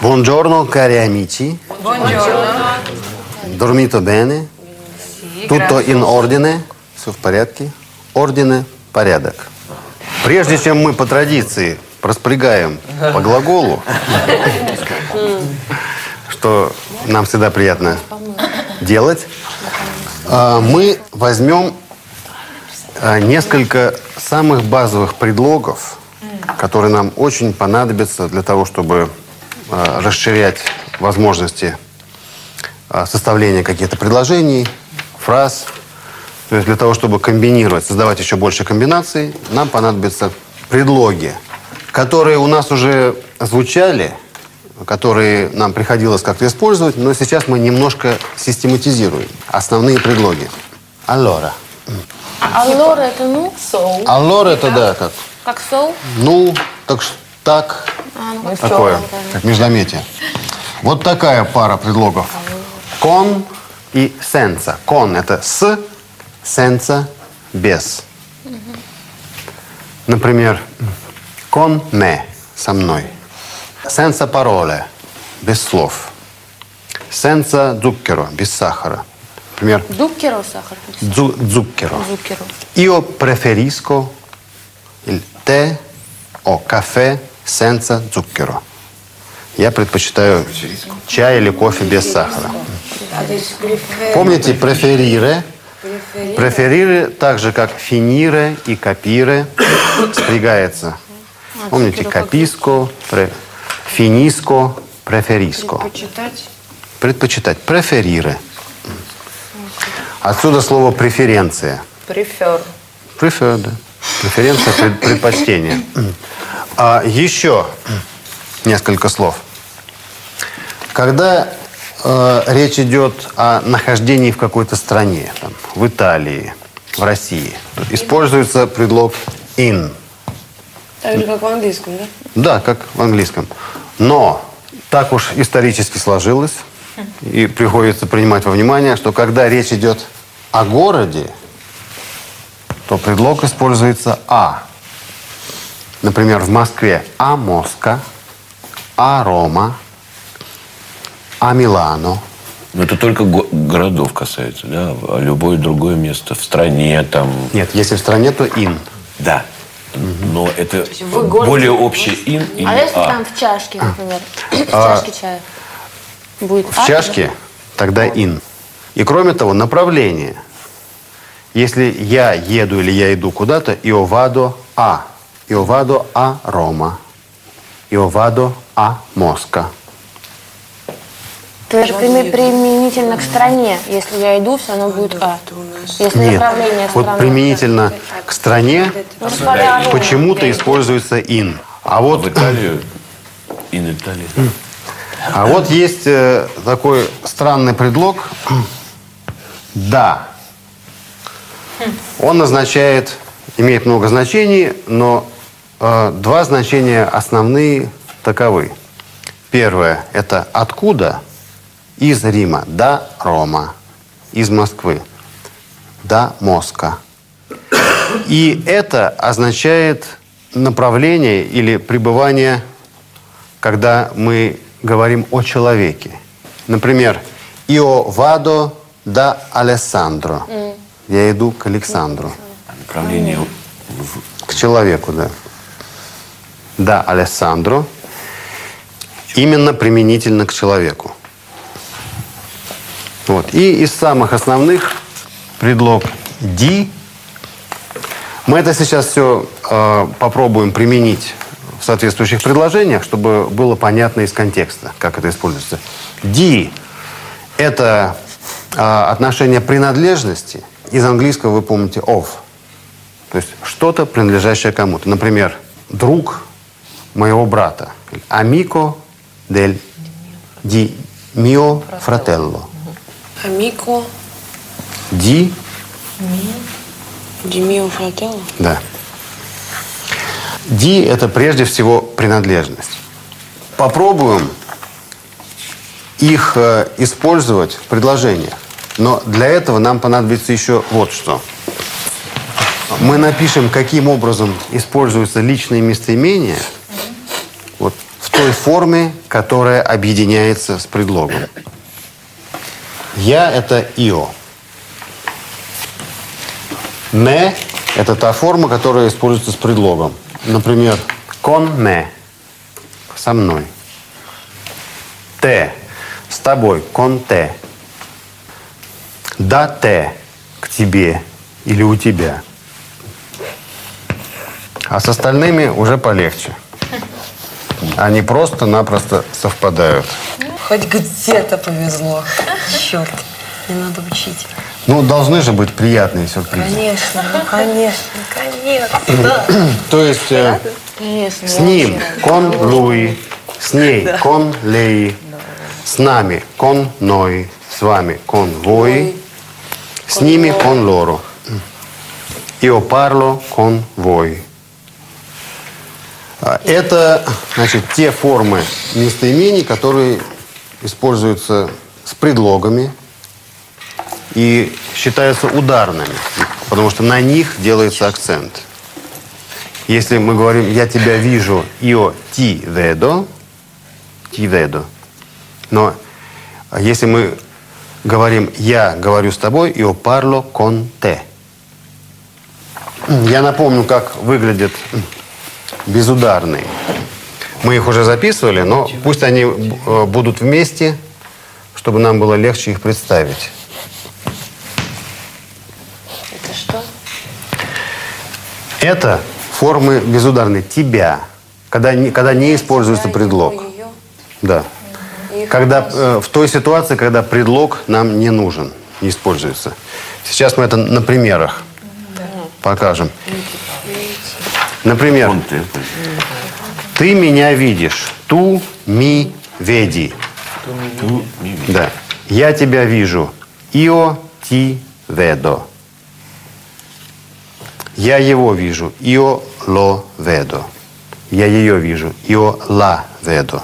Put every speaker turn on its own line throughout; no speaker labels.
Buongiorno, cari amici.
Buongiorno.
Dormito bene? Tutto in ordine? Все в порядке? Ордене – порядок. Прежде чем мы по традиции распрягаем по глаголу, что нам всегда приятно делать, мы возьмем несколько самых базовых предлогов, которые нам очень понадобятся для того, чтобы расширять возможности составления каких-то предложений, фраз. То есть для того, чтобы комбинировать, создавать еще больше комбинаций, нам понадобятся предлоги, которые у нас уже звучали, которые нам приходилось как-то использовать, но сейчас мы немножко систематизируем основные предлоги. Allora.
Allora это ну? So.
Allora это да, как?
Как so?
Ну, так, такое, как междометие. Вот такая пара предлогов. Con и senza. Con – это с, senza – без. Например, con me – со мной. Senza parole – без слов. Senza zucchero – без сахара. Например,
Zucchero сахар.
zucchero.
Zucchero.
Io preferisco il tè o caffè senza zucchero. Я предпочитаю чай или кофе без сахара. Помните преферире? Преферире, так же как финире и капире, спрягается. Помните каписко, финиско, префериско. Предпочитать. Преферире. Отсюда слово преференция.
Prefer.
Prefer, да. Преференция, предпочтение. А еще несколько слов. Когда речь идет о нахождении в какой-то стране, там, в Италии, в России, используется предлог in.
Так же, как в английском, да?
Да, как в английском. Но так уж исторически сложилось, и приходится принимать во внимание, что когда речь идет о городе, то предлог используется «а». Например, в Москве «а Моска», «а Рома», «а Милано».
Но это только городов касается, да? А любое другое место в стране там...
Нет, если в стране, то «ин».
Да. Но это более общий «ин» или
А если
«а».
там в чашке, например, в чашке чая? Будет
В чашке тогда «ин». И кроме того, направление. Если я еду или я иду куда-то, «io vado a», «io vado a Roma», «io vado a Mosca».
То есть применительно к стране. Если я иду, все равно будет «а». Если
Нет,
направление
вот
страны.
применительно к стране почему-то используется «ин». А вот,
В Италию «in Italy».
а вот есть такой странный предлог «да». Он означает, имеет много значений, но два значения основные таковы. Первое – это «откуда?» Из Рима, да Рома. Из Москвы, да Моска. И это означает направление или пребывание, когда мы говорим о человеке. Например, «Io vado da Alessandro». Я иду к Александру.
Направление
К человеку, да. Да, Алессандро. Именно применительно к человеку. Вот. И из самых основных предлог «ди». Мы это сейчас все попробуем применить в соответствующих предложениях, чтобы было понятно из контекста, как это используется. «Ди» – это отношение принадлежности. Из английского вы помните «of». То есть что-то, принадлежащее кому-то. Например, друг моего брата. «Amico di mio fratello».
Амико.
«Ди».
Di mio fratello.
Да. «Ди» – это прежде всего принадлежность. Попробуем их использовать в предложениях. Но для этого нам понадобится еще вот что. Мы напишем, каким образом используются личные местоимения вот, в той форме, которая объединяется с предлогом. Я – это ио. Не – это та форма, которая используется с предлогом. Например, con me – со мной. Те – с тобой, con te. Да те – к тебе или у тебя. А с остальными уже полегче. Они просто-напросто совпадают.
Хоть где-то повезло. Черт, не надо учить.
Ну, должны же быть приятные сюрпризы.
Конечно, ну конечно, конечно.
То есть
Конечно.
с ним кон луи, с ней кон лей, с нами кон ной, с вами кон voi, с ними кон loro. Io parlo con voi. Это, значит, те формы местоимений, которые используются с предлогами и считаются ударными, потому что на них делается акцент. Если мы говорим «я тебя вижу», «io ti vedo», но если мы говорим «я говорю с тобой», «io parlo con te». Я напомню, как выглядят безударные. Мы их уже записывали, но пусть они будут вместе, чтобы нам было легче их представить.
Это что?
Это формы безударные «тебя», когда не используется предлог.
Ее.
Да. Когда, в той ситуации, когда предлог нам не нужен, не используется. Сейчас мы это на примерах покажем. Например, ты меня видишь. Ту ми веди. Да. Я тебя вижу. Io ti vedo. Я его вижу. Io lo vedo. Я ее вижу. Io la vedo.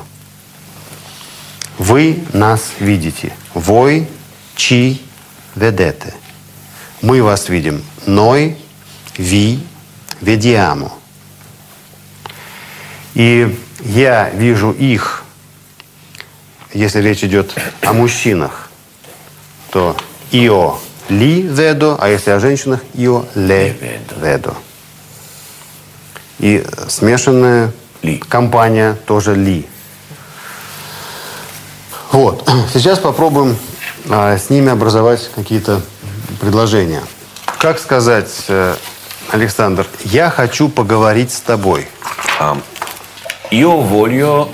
Вы нас видите. Voi ci vedete. Мы вас видим. Noi vi vediamo. И я вижу их, если речь идет о мужчинах, то io li vedo, а если о женщинах, io le vedo. И смешанная компания тоже ли. Вот. Сейчас попробуем с ними образовать какие-то предложения. Как сказать, Александр, я хочу поговорить с тобой?
Io voglio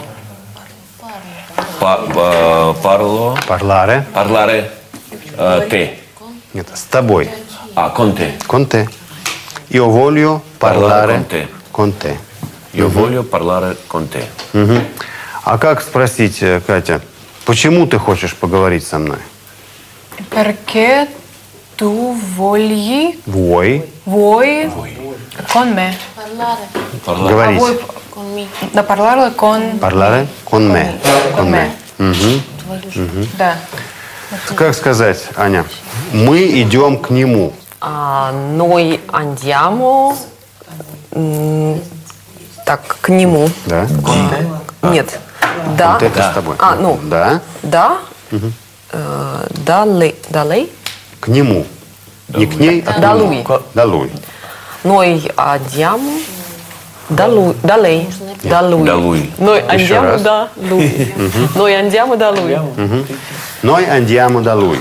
parlare te.
Нет, с тобой.
Con te.
Con te. Io voglio parlare con te.
Io voglio parlare con te.
Угу. А как спросить, Катя, почему ты хочешь поговорить со мной?
Perché tu vuoi con me?
Говорить.
Да, parlare con...
Parlare con me.
Con me. Да.
Как сказать, Аня? Мы идем к нему.
Noi andiamo так, к нему.
Да?
Нет. Да.
Вот это с тобой.
Ну.
Да.
Да. Далей.
К нему. Не к ней, а к
Da
нему.
lui.
Da lui.
Noi andiamo da lui. Da lei. Da lui.
Da lui.
Noi
Еще
andiamo
раз.
da lui. Noi andiamo da lui.
Noi andiamo da lui.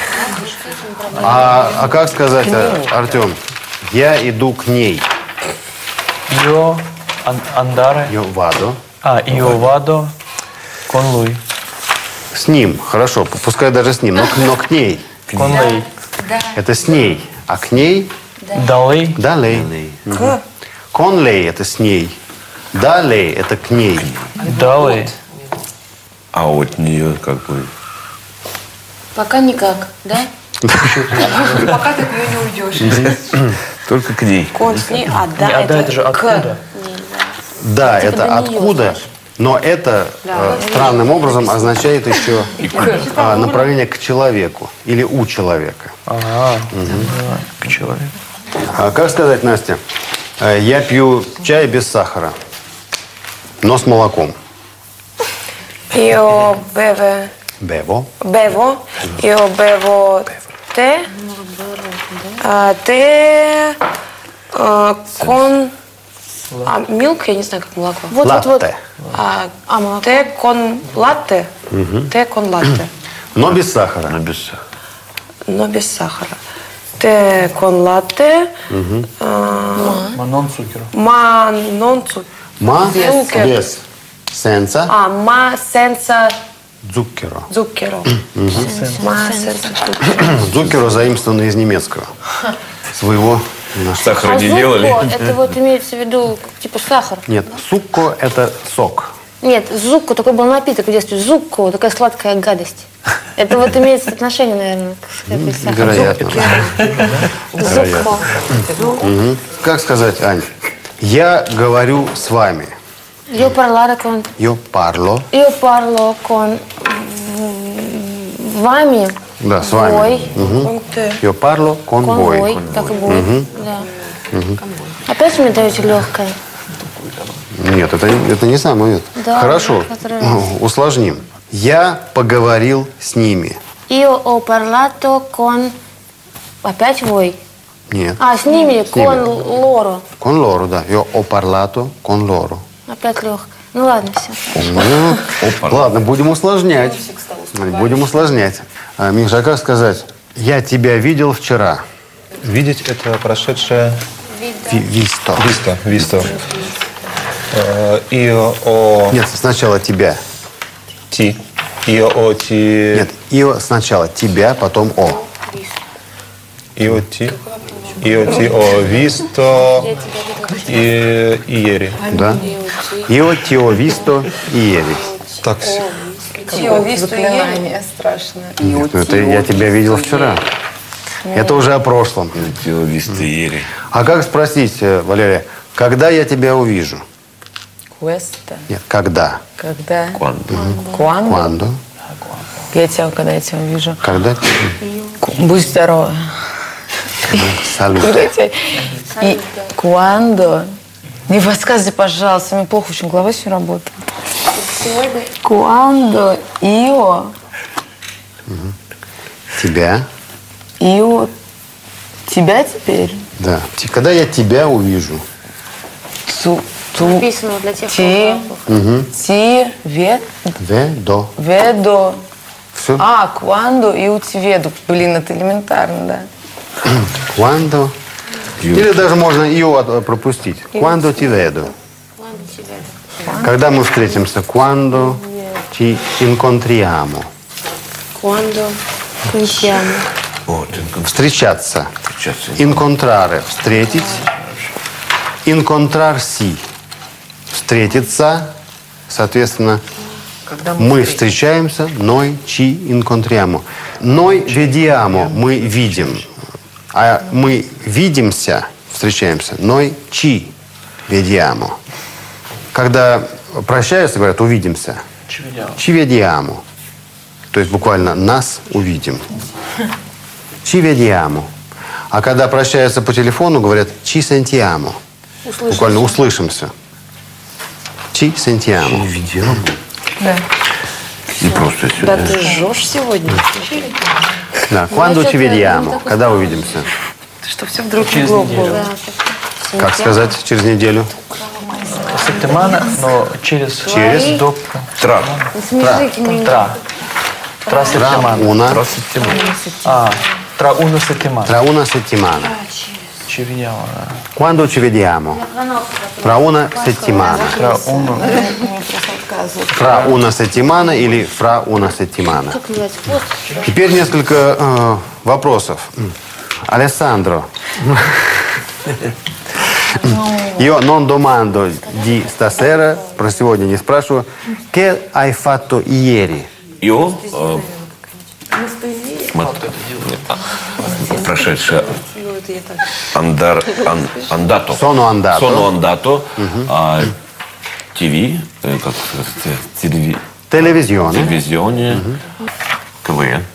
А как сказать, Артем? Я иду к ней.
Io andare.
Io vado.
Io vado con lui.
С ним. Хорошо. Пускай даже с ним. Но к ней.
Con lei.
Это с ней. А к ней?
Da lei.
Да, лей. Con lei – это с ней. Да, лей – это к ней.
Da lei.
А от нее какой?
Пока никак, да?
Пока ты от нее не уйдешь.
Только к ней.
Кон с ней, да,
Это же откуда?
Да, это
до неё,
откуда, но это странным образом означает еще направление к человеку или у человека.
К человеку.
Как сказать, Настя? Я пью чай без сахара, но с молоком.
Io beve,
Bevo.
bevo. Io bevo tè. Tè con milk, я не знаю, как молоко.
Латте.
Тè con latte. Тè con latte.
Но без сахара.
Но без сахара.
Но без сахара. Tè con latte.
Ma non zucchero.
Ma non zucchero.
Ма
Zucchero.
без. Сенса.
Ma senza
Зуккеро.
zucchero. Ma senza zucchero.
Зуккеро заимствовано из немецкого. Своего не нашел.
Сахара
А
не
зукко,
делали?
это вот имеется в виду типа сахар.
Нет, сукко – это сок.
Нет, зукко, такой был напиток в детстве. Зукко, такая сладкая гадость. Это вот имеет отношение, наверное, к этой сахару.
Вероятно.
Зукко.
Мгм. Как сказать, Ань? Я говорю с вами.
Io parlare con...
Io parlo.
Io parlo con... Вами.
Да, с вами.
Voi.
Мгм. Io parlo con
Con
voi.
voi. Так и будет. Да. Опять мне даете легкое.
Нет, это не самый ответ.
Да,
Хорошо,
который-
усложним. Я поговорил с ними.
Io ho parlato con... Опять voi.
Нет.
А, с ними,
С ними.
con loro.
Con loro, да. Io ho parlato con loro.
Опять легкое. Ну ладно, все.
Ну, ладно, будем усложнять. Будем усложнять. Миша, а как сказать? Я тебя видел вчера.
Видеть – это прошедшее
Висто.
висто. Ио о
Нет, сначала тебя.
ти. Ио о ти.
Нет, ио сначала тебя, потом о.
Ио ти. Ио ти о висто и иери.
Да? Ио, тио, висто, иери.
Так,
Заклинание страшное.
Нет, ну это я тебя видел вчера. Это уже о прошлом.
Вистеери.
А как спросить, Валерия, когда я тебя увижу?
Questa.
Нет, когда?
Когда?
Quando?
Quando?
Quando?
Когда я тебя увижу.
Когда?
Будь здорова.
Салют.
И quando? Не подсказывай, пожалуйста, мне плохо очень, голова сегодня работает. Quando io
Тебя?
тебя теперь
Да. Когда я тебя увижу?
ту
Написано для тех,
ти ти
Ведо.
ведо.
Все?
Quando io ti vedo. Блин, это элементарно, да.
Quando? Или даже можно ио пропустить. Quando ti vedo. Когда мы встретимся? Quando ci incontriamo.
Quando cominciamo.
Вот,
Встречаться.
встречаться.
Incontrare – встретить. Incontrarsi – встретиться. Соответственно, мы встречаемся. Noi ci incontriamo. Noi vediamo – мы видим. А мы видимся, встречаемся. Noi ci vediamo. Когда прощаются, говорят «увидимся». Ci vediamo. То есть буквально «нас увидим». Ci vediamo. А когда прощаются по телефону, говорят «ci sentiamo». Буквально «услышимся». Ci sentiamo.
Да.
Не просто
Да
сюда.
ты жжешь сегодня.
Да. Quando ci vediamo. Когда увидимся?
Что все вдруг углом было.
Как сказать через неделю?
Сеттемана, но через доп.
Тра.
Смешите меня.
Тра сеттемана.
Una.
Тра уна сеттемана.
Tra una settimana.
Ci vediamo.
Quando ci vediamo? Tra una settimana.
Тра уна.
Fra una settimana или fra una settimana.
Как называется? Вот.
Теперь несколько вопросов. Alessandro. Io non domando di stasera, про сегодня не спрашиваю. Che hai fatto ieri?
Ио. Прошедшее. Андато.
Sono andato.
Sono andato. ТВ. Как сказать?
Телевизионе.
Телевизионе. КВН.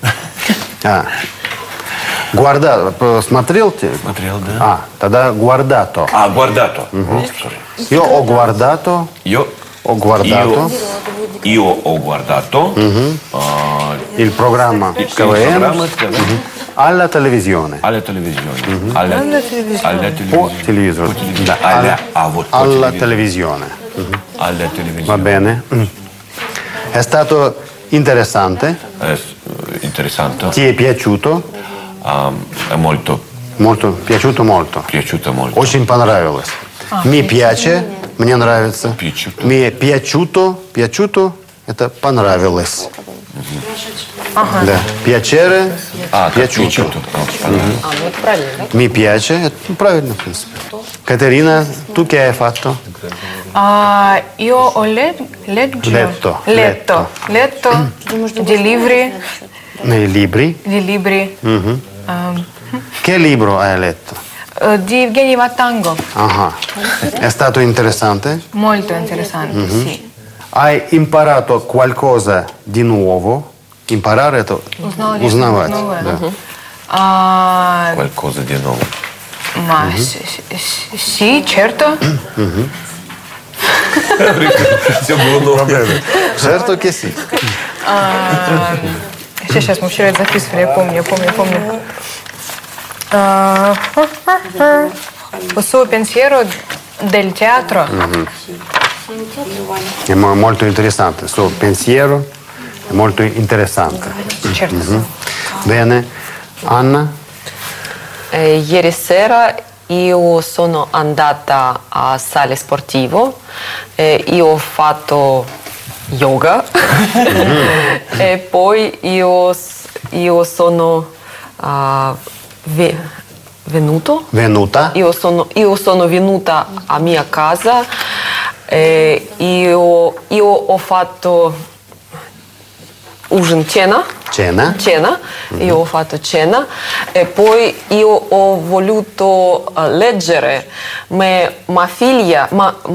Смотрел?
Смотрел, да.
Тогда guardato.
Гвардато.
Io ho guardato.
Io
ho guardato
Io ho guardato
il programma
il
КВН
programma КВН
alla televisione.
alla televisione. Alla
По
televisione.
телевизору. Да,
Вот по
alla
телевизору.
televisione.
Alla
Va
televisione.
bene. È stato interessante.
Interessante.
Ti è piaciuto?
È molto
Molto, piaciuto molto.
piaciuto molto.
Очень понравилось. Mi piace, мне нравится.
Piaciuto.
Mi è piaciuto, это понравилось. Да. Piacere, piaciuto. Mi piace, это правильно, в принципе. Катерина, tu che hai fatto?
Io ho letto.
Letto. Nei libri.
Di libri.
Che libro hai letto?
Di Evgeny Vatangov.
Ага. È stato interessante?
Molto interessante, sì.
Hai imparato qualcosa di nuovo? Imparare это узнавать. Да.
Qualcosa di nuovo.
Ma sì, certo.
Все было новое.
Certo che sì.
Сейчас, мы вчера это записывали, я помню. Questo pensiero del teatro.
È molto interessante. Il suo pensiero è molto interessante.
Certo.
Bene. Anna?
Ieri sera io sono andata a sale sportivo, io ho fatto yoga e poi io sono
Venuta?
Io sono venuta a mia casa e io ho fatto cena. Io ho fatto cena e poi io ho voluto leggere mia figlia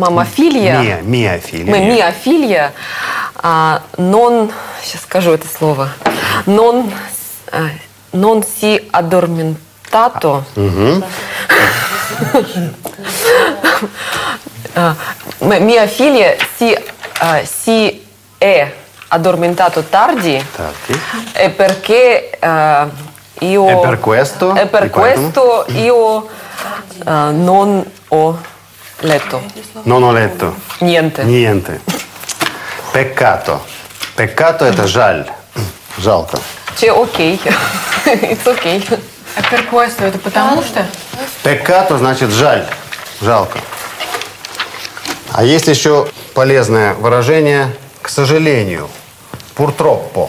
non, сейчас скажу это слово, non si addormentato. Mia figlia si è addormentato tardi. E perché io
E per questo?
e per questo io non ho letto
Non ho letto.
niente.
Niente. Peccato. Peccato это жаль. Жалко.
C'è ok. It's okay.
А per questo, это потому что?
Peccato значит жаль. Жалко. А есть еще полезное выражение «к сожалению». Purtroppo.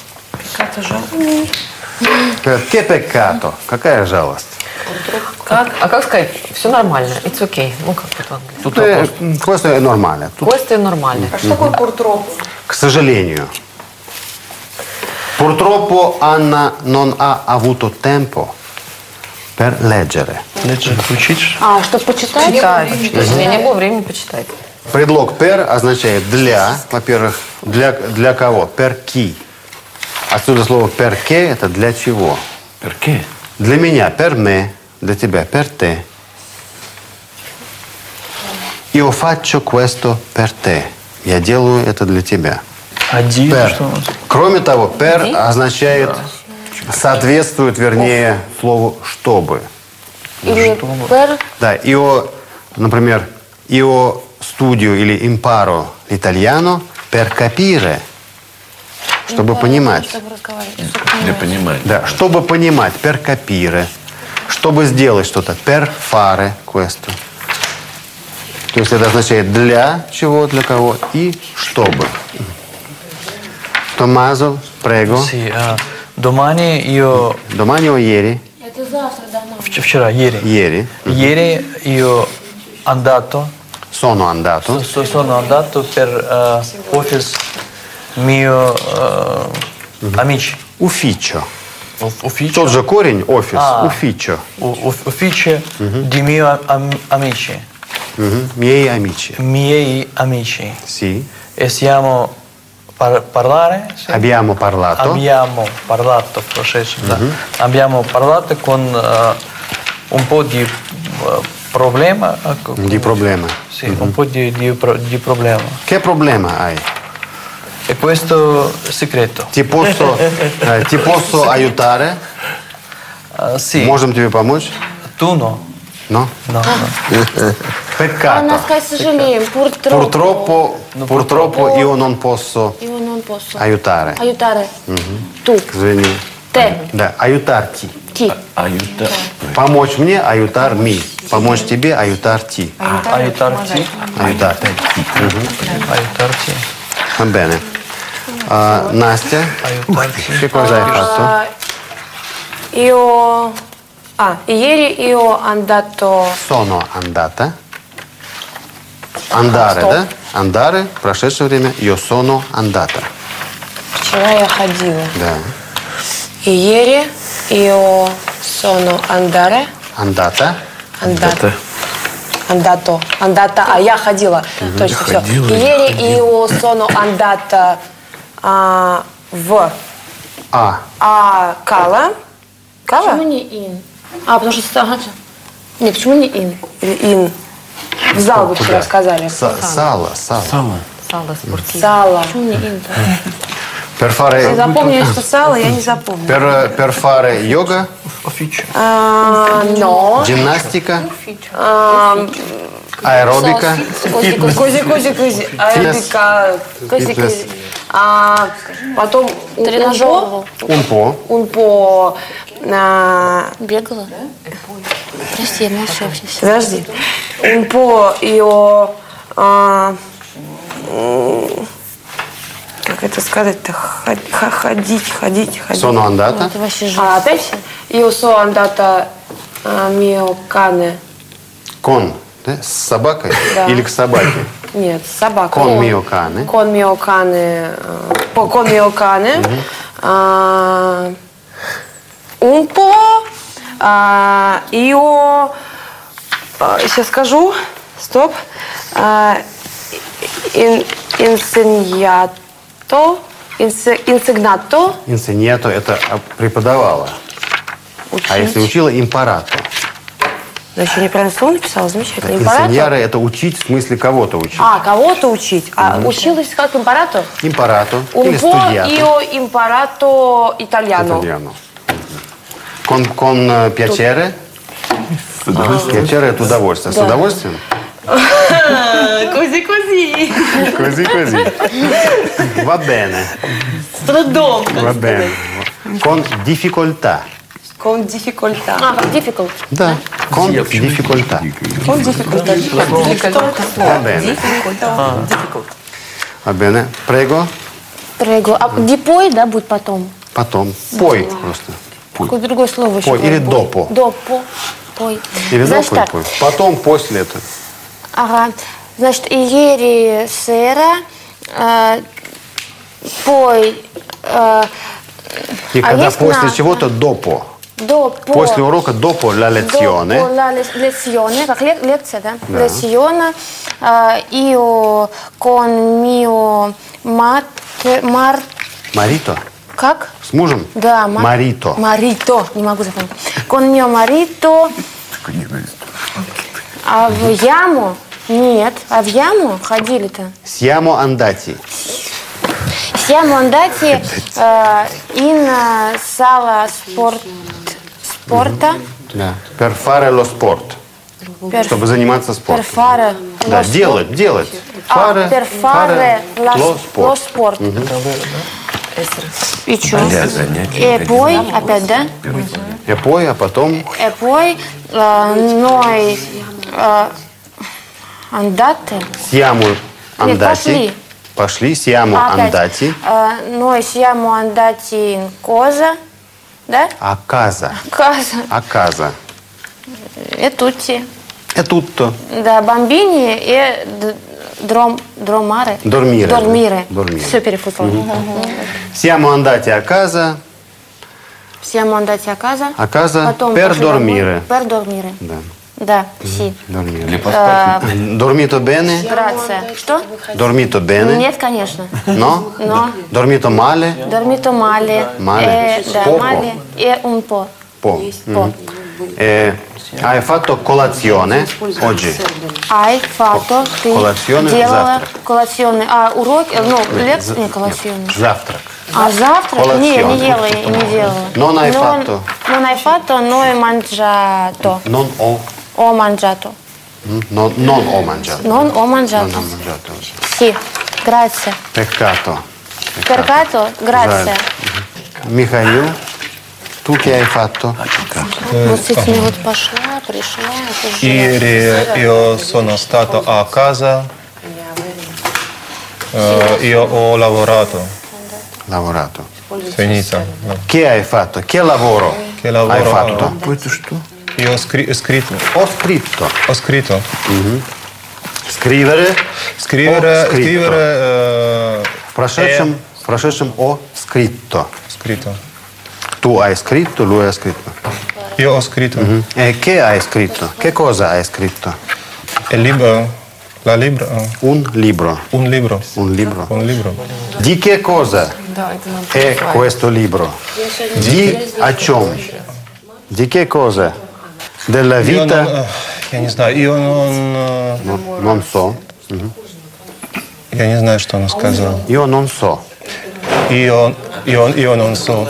Che peccato. Какая жалость.
А как сказать? Все нормально. It's okay. Ну как это по-английски?
Questo è normale.
Questo è normale.
Что такое пуртроп?
К сожалению. Purtroppo Anna non ha avuto tempo per leggere.
Leggere, учить.
Чтобы почитать?
Читать. У меня не было времени почитать.
Предлог per означает для. Во-первых, для кого? Per chi. Отсюда слово perché это для чего.
Perché?
Для меня per me, для тебя per te. Io faccio questo per te. Я делаю это для тебя.
Один,
Per.
что у нас?
Кроме того, per означает, соответствует, вернее, слову «чтобы».
Или per?
Да, io, например, io studio или imparo l'italiano per capire, чтобы понимать.
Для понимания.
Да, чтобы понимать, per capire. Чтобы сделать что-то, per fare questo. То есть это означает для чего, для кого и чтобы. Tommaso, prego.
Sì, domani io...
Domani o ieri?
Это завтра домой.
Вчера, ieri.
Ieri.
Ieri io andato,
Sono andato.
sono andato per office mio amici.
Ufficio.
Ufficio.
Тот же корень, офис. Ufficio.
Ufficio di mio amici.
Miei amici.
Miei amici.
Sì.
E siamo parlare? Sì.
Abbiamo parlato.
Abbiamo parlato, processo, да. Abbiamo parlato con un po' di problema.
Di problema.
Sì, un po' di problema.
Che problema hai?
E questo è segreto.
Ti posso aiutare?
Sì.
Можем тебе помочь?
Tu no.
No?
No, no.
А у нас,
Peccato.
сказать, сожалеем.
Purtroppo io non posso
Io non posso.
aiutare.
Aiutare. Tu.
Извини.
Te.
Да, aiutarti.
Ti.
Аюта.
Помочь мне, aiutarmi. Помочь тебе, aiutarti.
Aiutarti.
Aiutarti.
Aiutarti.
Va bene. Настя,
Aiutarti.
che cosa hai fatto?
Ieri io andato...
Sono andata. Andare, да? Andare, прошедшее время. Io sono andata.
Вчера я ходила.
Да.
Ieri io sono andare.
Andata.
Andata, а я ходила. Точно, все. Ieri io sono andata в Кала.
Почему не in? Потому что... Ага. Нет, почему не in?
Или ин. В зал вы вчера сказали.
Sala.
Сало спортивное.
Сало.
Почему не in?
Per
Я
fare,
запомнила, что сало, я не запомнила.
per fare yoga,
Ufficio.
Но...
ginnastica, aerobica,
Кози. Аэробика.
Фитнес.
Потом
Тренажер.
un po',
по...
Бегала? Прости, я молчу сейчас.
Подожди. Un po' io... Как это сказать-то? Ходить.
sono andata,
Это вообще жесть.
Опять? Io sono andata mio cane.
con, да, с собакой
Да.
или к собаке?
Нет, собака.
Con mio cane.
Con mio cane. Con mio cane. Un po'. Io... Сейчас скажу. Стоп. Insegnato.
Insegnato это преподавала. А если учила, imparato.
Да еще неправильно слово написала, замечательно. Импаратор.
Инсеньяре это учить, в смысле кого-то учить.
Кого-то учить. Училась как импаратор?
Imparato
Un
или
po'
studiato.
io imparato italiano.
Italiano. Con piacere. Piacere это удовольствие. С удовольствием?
Così.
Così. Va bene.
С трудом.
Va bene. Con difficoltà.
Con difficoltà.
Как difficult.
Да. Con difficoltà.
Con difficoltà.
Va bene. Va bene. Prego.
Прыгаю. А депой, да, будет потом?
Потом. Poi просто.
Какое другое слово еще?
Poi или
будет?
dopo.
Допо. Пой.
Или
Значит
dopo.
так.
Poi. Потом, после этого.
Ага. Значит, ieri sera, poi...
И когда
есть
после
на-
чего-то dopo.
Dopo.
После урока dopo la lezione.
Dopo la lezione, как лекция, да? Lezione. Io con mio
Marito.
Как?
С мужем?
Да,
Marito.
Marito, не могу запомнить. Con mio marito. А в яму? Нет. А в яму ходили-то?
Siamo andati.
Siamo andati in sala sporta.
Да. Per fare lo sport. Чтобы заниматься спортом.
Per fare
Да,
lo
делать.
sport. Per fare
lo
lo
sport.
sport. И что?
занятия.
E poi, опять, да?
E poi, а потом
E poi noi andate.
siamo
Нет,
andati. Пошли. Siamo
Опять.
andati.
Noi siamo andati in cosa? Да?
A casa.
Casa.
A casa.
E tutti.
È tutto.
Да, bambini e dormire.
Dormire.
Все перепутала.
Siamo andati a casa.
Siamo andati a casa.
A casa
Потом
per
пошли домой.
dormire.
Per dormire.
Да.
Да, sì.
Dormire.
поспать.
Dormito bene?
Grazie. Что?
Dormito bene?
Нет, конечно.
No?
No.
Dormito male?
Dormito male.
Male?
Да,
Poco?
male. E un po'.
Po'.
Po'.
Hai fatto colazione oggi?
Hai fatto, ты
Коллационный
делала
завтрак.
коллационный, урок, лекцию, не коллационный.
Завтрак.
А завтрак? Не, не
Коллационный.
ела, не делала.
Non hai fatto?
Non hai fatto, no hai mangiato.
Non ho,
Ho mangiato.
non ho mangiato.
Non ho
Non
mangiato.
ho mangiato oggi.
Sì, grazie.
Peccato.
Percato, grazie.
Михаил, tu che hai fatto?
Вот с этими вот пришла, это же...
Ieri io sono stato a casa, io ho lavorato,
Lavorato.
finita. No.
Che hai fatto? Che lavoro
Che lavoro
hai fatto?
Это что? Io ho scritto.
Ho scritto.
Ho scritto.
Scrivere.
Scrivere,
Ho scritto.
scrivere,
В прошедшем ho scritto.
scritto.
Tu hai scritto, lui ha scritto.
Io ho scritto.
E che hai scritto? Che cosa hai scritto?
Il libro, la libro,
Un libro.
un libro.
Un libro.
Un libro.
Di che cosa è questo libro? Di о чем? Di che cosa? Della
Io
vita?
non, я не знаю, io non,
Non so.
я не знаю, что он сказал.
Io non so.
Io non so.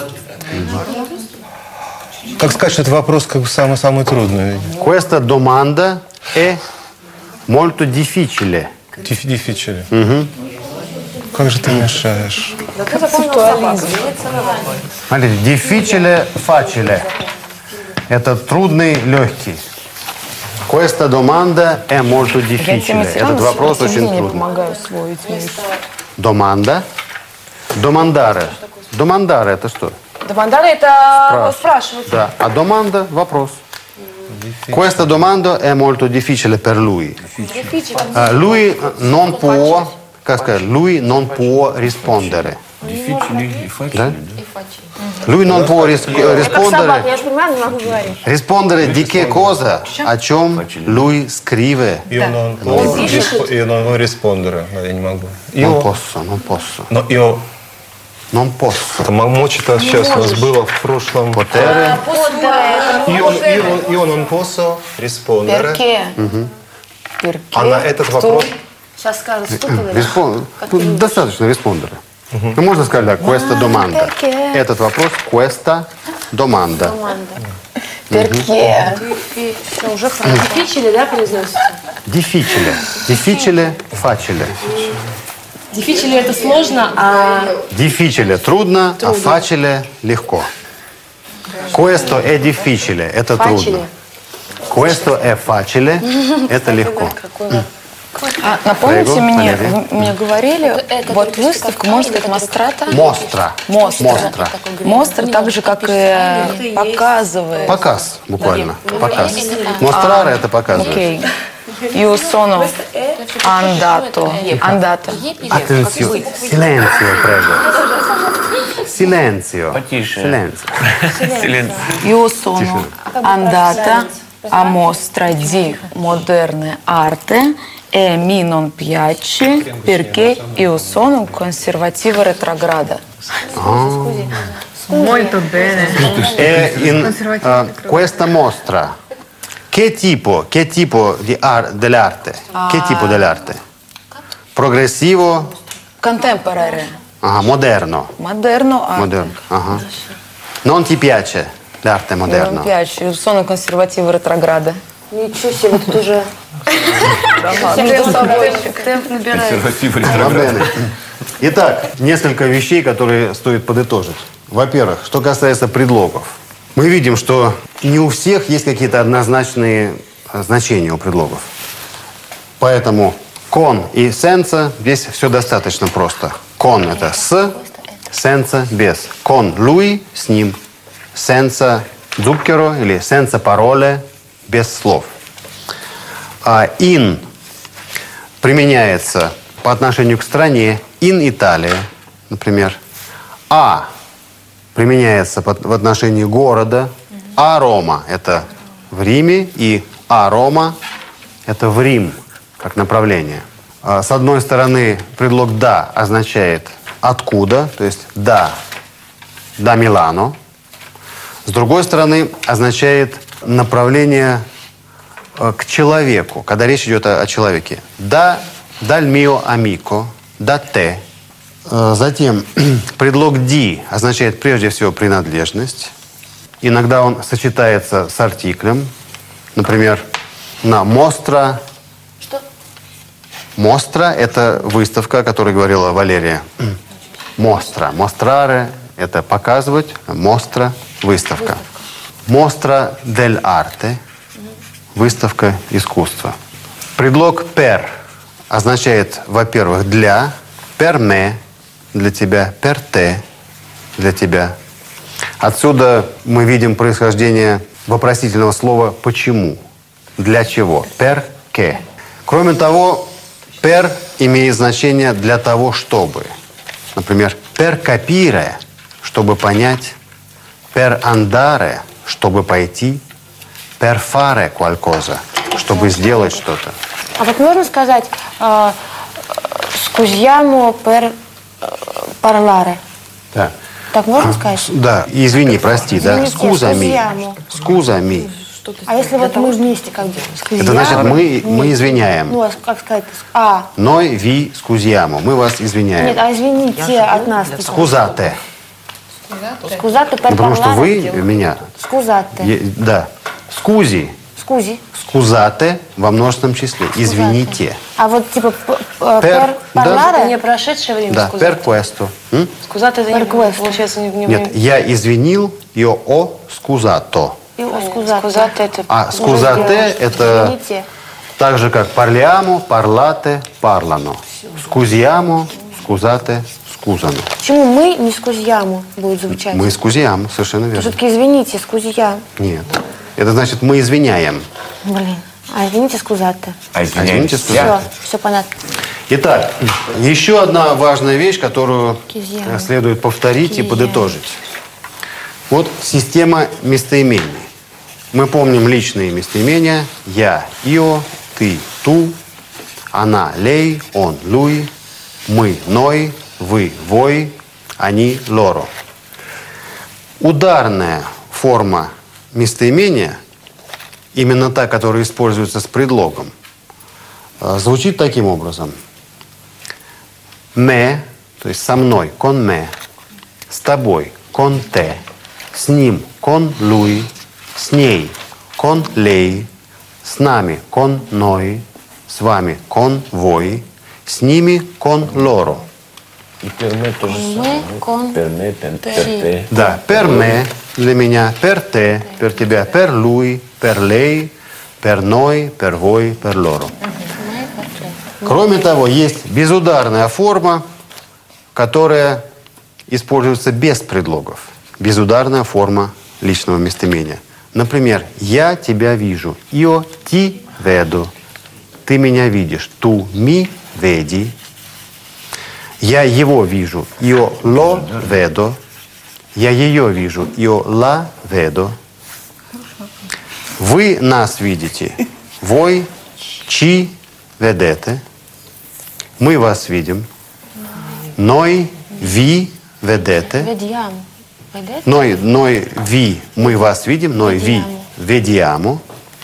Как сказать, что этот вопрос как бы самый трудный.
Questa domanda è molto difficile.
Difficile. Как же ты мешаешь?
Смотрите, difficile, facile. Это трудный, легкий. Questa domanda è molto difficile. Этот вопрос очень трудный.
помогаю усвоить.
Domanda. Domandare. Domandare это что?
Домандары это спрашивать.
Да. А domanda – вопрос. Questa domanda è molto difficile per lui. Lui non può, как сказать, lui non può rispondere.
Difficili и facili,
Да?
да?
Lui non può
Как собака,
rispondere.
я же понимаю, не могу говорить.
Rispondere di che cosa? О чем lui scrive?
Io non può rispondere, да, я не могу.
Non posso, non posso.
Но io,
Non posso.
мочь это сейчас у нас было в прошлом.
Potere.
Io non posso rispondere.
Перке.
А на этот вопрос
Сейчас скажут, что ты говоришь?
Тут достаточно rispondere. Ну, можно сказать, да, questa domanda.
perché?
Этот вопрос, questa domanda.
Перке.
Все, уже хорошо. Difficile, да, произносится?
Difficile. Difficile, facile.
Difficile это сложно, а
Difficile трудно, а facile легко. Questo è difficile, это трудно. Questo è facile, это легко.
А напомните
Прего,
мне,
Валерий.
вы мне говорили, вот выставка, может быть, Мастрата?
Мостра.
Мостра.
Мостра.
Мостр так же, как и показывает.
Показ, буквально. Показ. Mostrare это показывать.
Окей. Io sono andato. Andata.
Attenzione. Silenzio, prego. Silenzio.
Потише.
Silenzio.
Io sono andata a mostra di moderne arte e mi non piace perché io un conservativo retrograda.
Molto bene.
E in questa mostra, che tipo dell'arte? Che tipo dell'arte? Progressivo?
Contemporary.
Moderno.
Moderno arte.
Moderno. Non ti piace l'arte
Mi non
moderna?
piace, io sono conservativo retrograda.
Ничего себе, вот тут уже... Темп набирает.
Va bene. Итак, несколько вещей, которые стоит подытожить. Во-первых, что касается предлогов. Мы видим, что не у всех есть какие-то однозначные значения у предлогов. Поэтому con и senza здесь все достаточно просто. Con это с, senza без. Con lui, с ним. Senza zucchero или senza parole, без слов. In применяется по отношению к стране. In Italia, например. А применяется в отношении города. А Рома – это в Риме. И А Рома – это в Рим, как направление. С одной стороны, предлог «да» означает «откуда», то есть «да», «да Милано». С другой стороны, означает направление к человеку, когда речь идет о человеке. Да, даль мио амико, да те. Затем предлог ди означает прежде всего принадлежность. Иногда он сочетается с артиклем. Например, на мостра.
Что?
Мостра – это выставка, о которой говорила Валерия. Мостра. Мостраре – это показывать. Мостра – выставка. Мостра дель арте – выставка искусства. Предлог per означает, во-первых, для. Per me – для тебя. Per te – для тебя. Отсюда мы видим происхождение вопросительного слова «почему?». Для чего? Per que. Кроме того, per имеет значение «для того, чтобы». Например, per capire – чтобы понять, per andare – чтобы пойти, per fare qualcosa – чтобы сделать что-то.
А вот можно сказать «scusiamo per parlare»?
Да.
Так можно сказать?
Да, извини, прости, да.
Извините,
Скузами.
scusiamo.
Скузами.
А если вот мы вместе как бы?
Это значит, мы извиняем.
Ну, а как сказать?
Ной ви скузьямо. Мы вас извиняем.
Нет, а извините от нас.
Скузате.
Скузате per
Потому что вы
parlare.
меня...
Скузате.
Да. Скузи.
Скузи.
Скузате во множественном числе. Извините.
А вот типа
Per-
per
да.
parlare?
Не прошедшее время.
Да, per questo.
Скузат это не
Request.
получается не
Нет, я извинил, io ho scusato.
Скузат это.
А скузате это
Извините.
так же, как parliamo, parlate, parlano. Скузьямо, скузате, скузано.
Почему мы не скузьяму будет звучать?
Мы скузьямо, совершенно верно.
Все-таки извините, скузья.
Нет. Это значит, мы извиняем.
Блин. А извините, скузате.
Извините,
Все,
скузате.
все понятно.
Итак, еще одна важная вещь, которую
Кизьяно.
следует повторить и
Кизьяно.
подытожить. Вот система местоимений. Мы помним личные местоимения. Я, ио, ты, ту, она, лей, он, луи, мы, ной, вы, вой, они, лоро. Ударная форма местоимения, именно та, которая используется с предлогом, звучит таким образом. Me, то есть со мной, con me, с тобой, con te, с ним, con lui, с ней, con lei, с нами, con noi, с вами, con voi, с ними, con loro.
И перме тоже самое.
con
Перме, перте.
Да, per me для меня, per te, per тебя, per lui, per lei, per noi, per voi, per loro. Кроме того, есть безударная форма, которая используется без предлогов. Безударная форма личного местоимения. Например, я тебя вижу. Io ti vedo. Ты меня видишь. Tu mi vedi. Я его вижу. Io lo vedo. Я ее вижу. Io la vedo. Вы нас видите. Voi ci vedete. Мы вас видим. Noi vi vedete.
Ведьям. Ведете?
Noi vi, мы вас видим. Noi vi vediamo.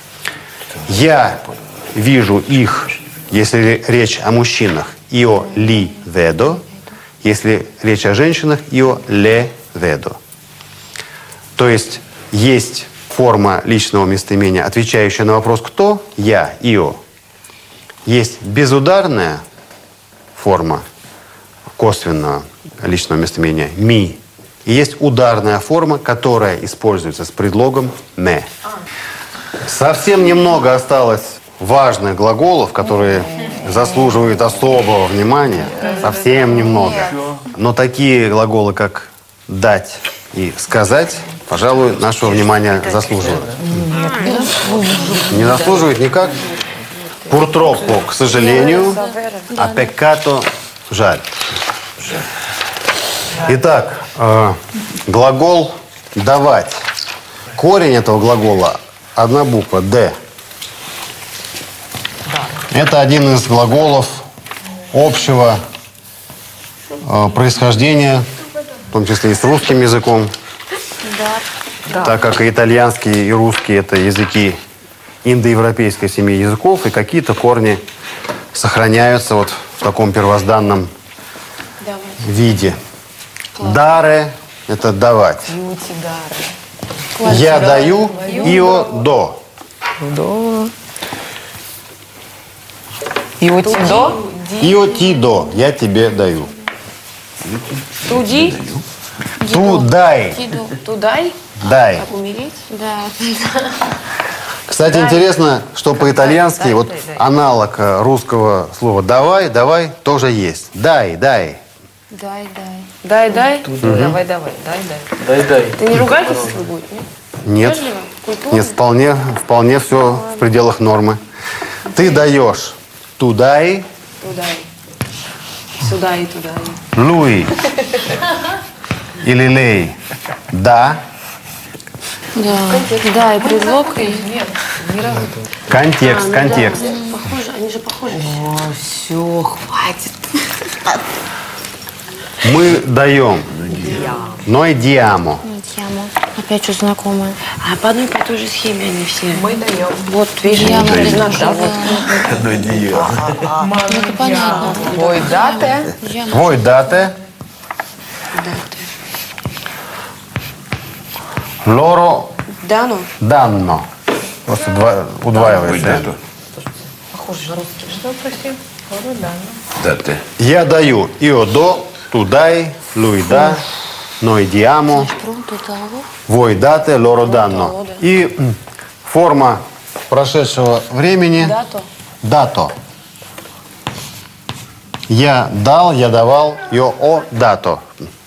Я вижу их, если речь о мужчинах. Io li vedo. Если речь о женщинах, io le vedo. То есть есть форма личного местоимения, отвечающая на вопрос «кто?» – «я», «io». Есть безударная форма косвенного личного местоимения «ми». И есть ударная форма, которая используется с предлогом «me». Совсем немного осталось важных глаголов, которые заслуживают особого внимания. Совсем немного. Но такие глаголы, как «дать» и «сказать», пожалуй, нашего внимания заслуживают. Не заслуживают никак. Purtroppo, к сожалению, а peccato – жаль. Итак, глагол «давать». Корень этого глагола – одна буква «д». Это один из глаголов общего происхождения, в том числе и с русским языком, так как и итальянский, и русский – это языки индоевропейской семьи языков, и какие-то корни сохраняются вот в таком первозданном виде. Даре – это давать. Я даю, ио до.
Иотидо.
Ио ти до. Я тебе даю.
Туди.
Ту дай.
Тудай?
Дай.
Как умереть?
Да.
Кстати, интересно, что по-итальянски вот аналог русского слова «давай», «давай» тоже есть. «Дай», «дай».
Дай, дай.
Дай, дай.
Давай, давай, дай.
Дай-дай.
Это не ругательство будет, нет?
Нет, нет, вполне все в пределах нормы. Ты даешь «тудай»,
Тудай. Сюда и туда.
«луи» или «лей», «да»,
Да. Да, и предлог, и...
контекст, контекст.
Похоже, они же похожи.
Все, хватит.
Мы даем «ной диамо».
Опять что знакомое.
А по одной и по той же схеме они все.
Мы даем.
Вот, видишь,
Я
они
могу
знакомы.
Одно одеяло.
Ну, это понятно.
Ой, дате.
«Вой дате», «лоро
Да, ну?
данно». Просто удваивается.
Похоже на русский. Что, прости? Да.
Да ты.
Я даю «ио до», «ту дай», «луи да», «ной диамо», «вой дате», «лоро данно». И форма прошедшего времени «дато». Я дал, я давал, «ио о дато».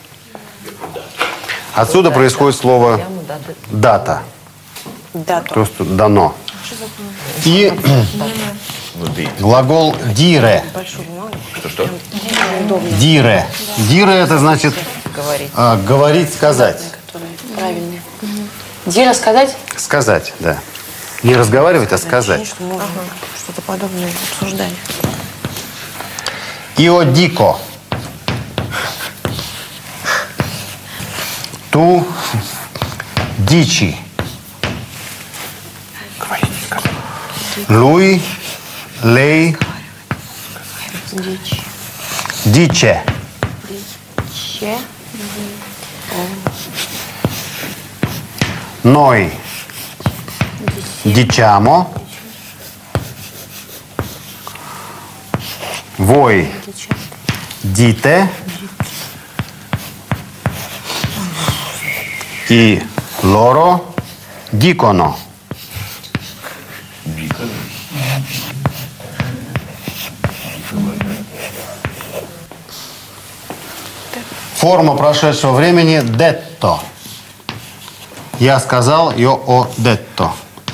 Отсюда происходит слово «дата»,
Дато.
то есть дано. И глагол «дире».
Что?
«Дире». «Дире» это значит говорить, сказать.
Правильно. Где рассказать?
Сказать, да. Не разговаривать, а сказать.
Что можно что-то подобное обсуждали.
«Ио дико». «Ту дичи». «Луи», «лей», «диче».
Че?
«Ной», «дичамо», «вой», «дите» и «лоро», «диконо». Форма прошедшего времени «детто». Я сказал «io ho detto».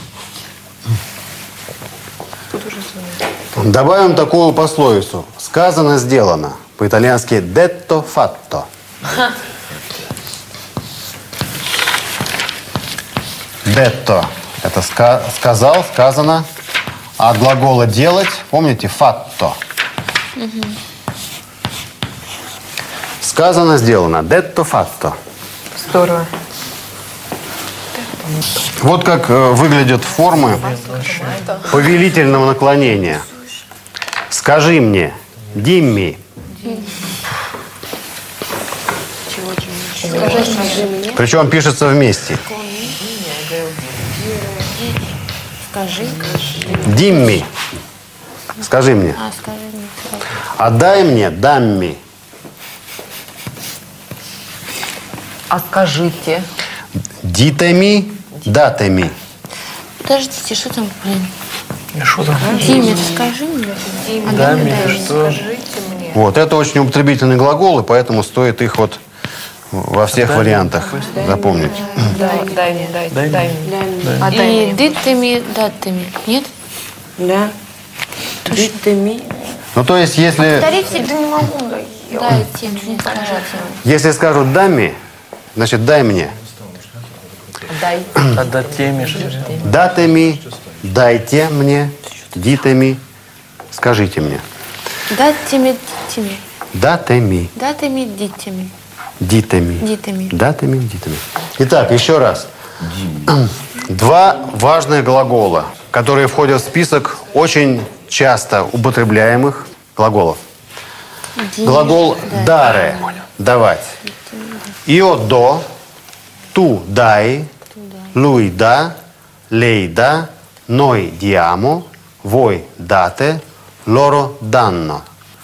Добавим такую пословицу. Сказано, сделано. По-итальянски «detto fatto». «Detto» – это сказал, сказано. А от глагола «делать» помните «fatto». Сказано, сделано. «Detto fatto».
Здорово.
Вот как выглядят формы повелительного наклонения. Скажи мне, dimmi. Причем пишется вместе.
Скажи.
Dimmi. Скажи мне.
А, скажи мне.
Отдай мне, dammi.
А скажите.
Ditemi, datemi.
Подождите, что там, блин?
Что там?
Диме, скажи мне.
Даме, что?
Вот, это очень употребительный глагол, и поэтому стоит их вот во всех вариантах запомнить.
Дай мне. А дай
И
мне.
дытыми, датыми. Нет?
Да. Дитами.
Ну, то есть, если
Повторите, да не могу. Дайте, не скажите.
если скажут «дами», значит «дай мне».
Дай.
Отдать теме, что ли?
Датеми, дайте мне, дитеми, скажите мне.
Датыми, дитями.
Датеми,
Датыми, дитями.
дитеми.
Дитами.
Датеми, дитеми. Итак, еще раз. Два важных глагола. которые входят в список очень часто употребляемых глаголов. Глагол «даре» – «давать». «Io do», «tu dai», «lui dà», «lei dà», «noi diamo», «voi date», «loro danno».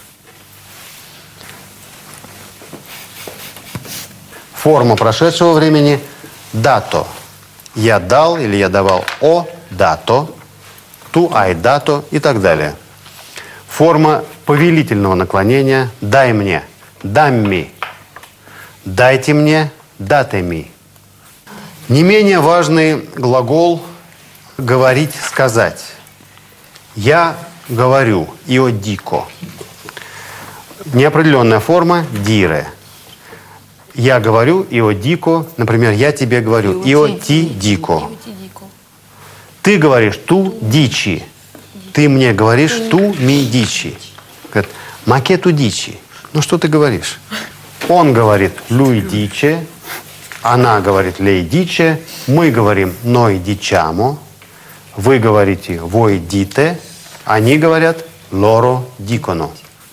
Форма прошедшего времени «dato». «Я дал» или «я давал». «О dato», «tu hai dato» и так далее. Форма повелительного наклонения «дай мне», «dammi», «дайте мне», «datemi». Не менее важный глагол «говорить», «сказать». «Я говорю», «io dico». Неопределенная форма «dire». «Я говорю», «io dico». Например, «я тебе говорю», «io ti dico». «Ты говоришь», «tu dici». «Ты мне говоришь», «tu mi dici». Говорит, «ma che tu dici». Ну, что ты говоришь? Он говорит «lui dice», она говорит «lei dice», мы говорим «noi diciamo», вы говорите «voi dite», они говорят «loro dicono».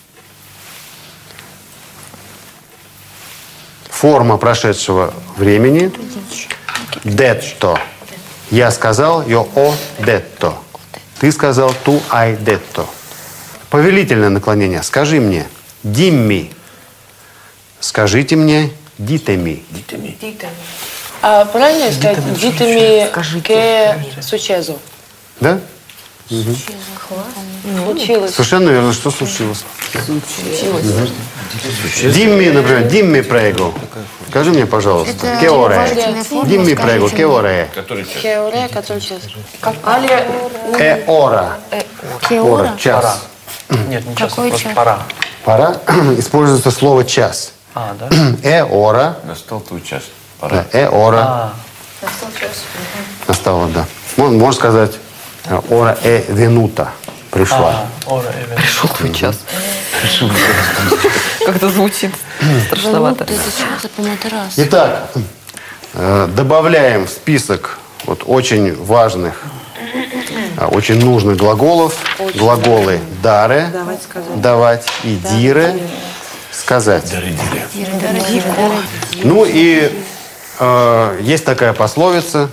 Форма прошедшего времени «detto». Я сказал, «io ho detto». Ты сказал, «tu hai detto». Повелительное наклонение. Скажи мне, «dimmi». Скажите мне, «ditemi».
А правильно сказать «ditemi che successo»?
Да?
Случилось.
Совершенно верно. Что случилось? Dimmi, например, «dimmi prego». Скажи мне, пожалуйста, «che ore è?» «Dimmi prego, che ore è?»
Che ore, который час?
«È ora». Ора, час.
Нет, не час, просто пора.
Пора. Используется слово «час».
А, да?
«È ora».
Настал твой час.
Да,
Пора.
«è ora». Настало, да. Можно сказать «ora è venuta». Пришла.
Ора, Эвен.
Пришел твой час. Как-то звучит страшновато.
Итак, добавляем в список вот очень важных, очень нужных глаголов. Глаголы «даре» – «давать» и «дире» – «сказать». Ну и есть такая пословица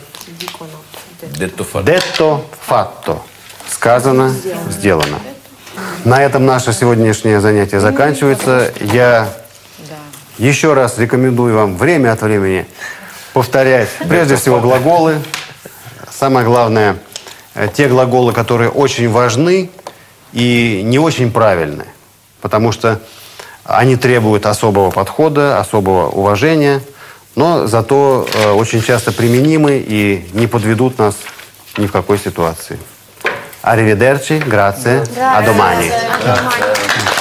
«detto fatto» – «сказано, сделано». На этом наше сегодняшнее занятие заканчивается. Я еще раз рекомендую вам время от времени повторять, прежде всего, глаголы. Самое главное, те глаголы, которые очень важны и не очень правильны, потому что они требуют особого подхода, особого уважения, но зато очень часто применимы и не подведут нас ни в какой ситуации. Arrivederci, grazie, a domani.